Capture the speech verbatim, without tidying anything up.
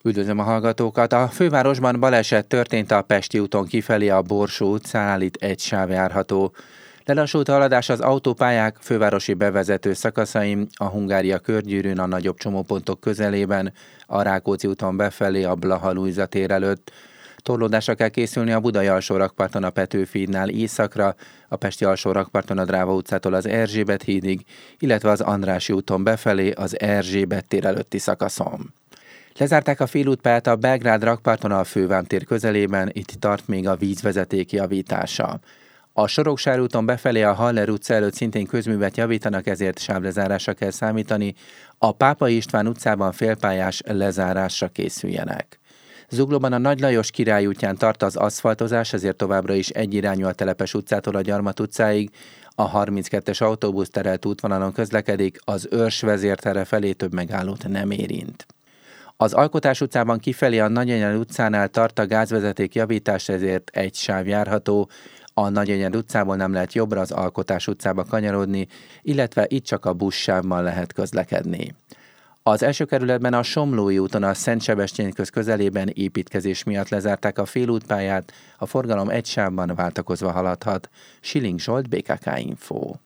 Üdvözlöm a hallgatókat! A fővárosban baleset történt a Pesti úton kifelé a Borsó utcánál, itt egy sáv járható. Lelassult a haladás az autópályák fővárosi bevezető szakaszain, a Hungária körgyűrűn, a nagyobb csomópontok közelében, a Rákóczi úton befelé, a Blaha Lujza tér előtt. Torlódásra kell készülni a Budai alsórakparton a Petőfi hídnál északra, a Pesti alsórakparton a Dráva utcától az Erzsébet hídig, illetve az Andrássy úton befelé az Erzsébet tér előtti szakaszon. Lezárták a félútpályát a Belgrád rakparton a Fővám tér közelében, itt tart még a vízvezeték javítása. A Soroksári úton befelé a Haller utca előtt szintén közművet javítanak, ezért sávlezárásra kell számítani. A Pápai István utcában félpályás lezárásra készüljenek. Zuglóban a Nagy Lajos Király útján tart az aszfaltozás, ezért továbbra is egyirányú a Telepes utcától a Gyarmat utcáig. A harminckettes autóbusz terelt útvonalon közlekedik, az Őrs vezértere felé több megállót nem érint. Az Alkotás utcában kifelé a Nagyenyed utcánál tart a gázvezeték javítás, ezért egy sáv járható. A Nagyenyed utcából nem lehet jobbra az Alkotás utcába kanyarodni, illetve itt csak a buszsávban lehet közlekedni. Az első kerületben a Somlói úton a Szent Sebestyén köz közelében építkezés miatt lezárták a félútpályát, a forgalom egy sávban váltakozva haladhat. Siling Zsolt, bé ká ká Info.